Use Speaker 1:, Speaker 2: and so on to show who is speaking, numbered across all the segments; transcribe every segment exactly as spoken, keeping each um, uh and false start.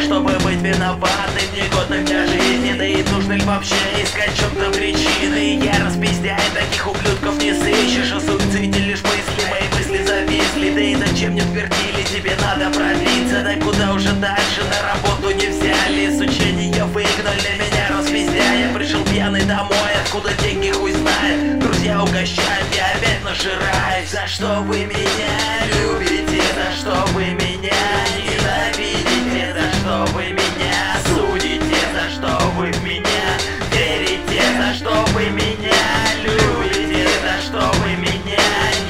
Speaker 1: чтобы быть виноватым, негодным для жизни. Да и нужно ли вообще искать в чем-то причины? Я распиздяй, таких ублюдков не сыщешь. О суициде лишь мысли, мои мысли зависли. Да и зачем мне твердили, тебе надо пробиться? Да куда уже дальше, на работу не взяли. С учения выгнали меня, распиздяй. Я пришел пьяный домой, откуда деньги хуй знает. Друзья угощают, я опять нажираюсь. За что вы меня любите? За что вы меня ненавидите? За что вы меня судите? За что вы в меня верите? За что вы меня любите? За что вы меня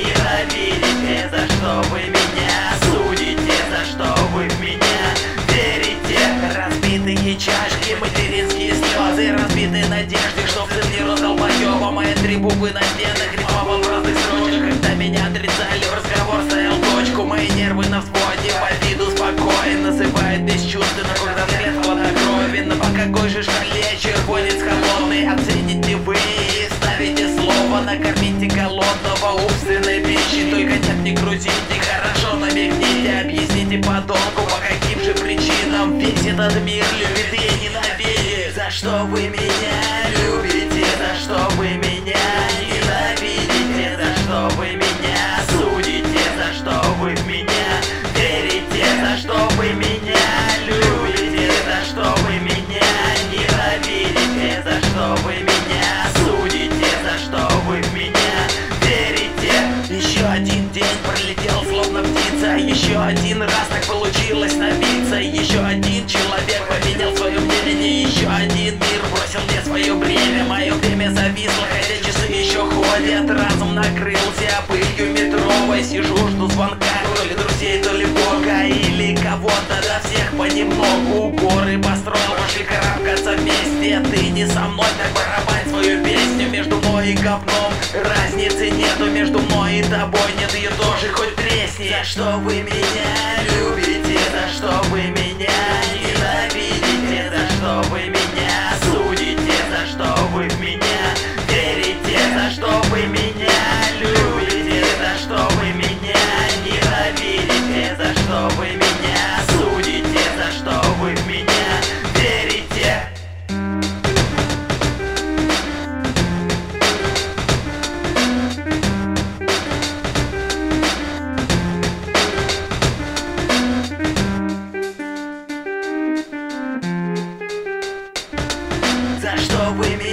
Speaker 1: ненавидите? За что вы меня судите? За что вы в меня верите? Разбитые чашки, материнские слезы, разбитые надежды, что сын не рос долбоёбом. Мои три буквы на стенах, рифмовал в разных строчках. Когда меня отрицали, в разговор ставил точку. Мои нервы на взводе, по виду спокоен. Называет бесчувственно, когда взгляд хладнокровен. Но по какой же шкале червонец холодный оцените вы и ставите слово? Накормите голодного умственной пищи. Только нет, не грузите, хорошо намекните. Объясните подонку, по каким же причинам весь этот мир любит и ненавидит. За что вы меня любите? За что вы меня ненавидите? За что вы меня судите? За что вы в меня верите? За что вы меня любите? За что вы меня ненавидите? За что вы меня судите? За что вы в меня верите? Еще один день пролетел словно птица. Еще один раз так получилось набиться. Еще один человек поменял свое мнение. Еще один мир бросил мне свое бремя. Мое время зависло, хотя часы еще ходят. Разум накрылся пылью метровой. Сижу, жду звонка, то ли друзей, то ли бога, или кого-то, да всех понемногу. Горы построил, пошли карабкаться вместе. Ты не со мной, так барабань свою песню. Между мной и говном разницы нету. Между мной и тобой нет ее тоже, хоть тресни. За что вы меня любите? За что вы меня ненавидите? За что вы меня судите? За что вы в меня верите? За что вы меня любите? За что вы меня ненавидите? За что вы меня судите? За что вы в меня верите? За что вы меня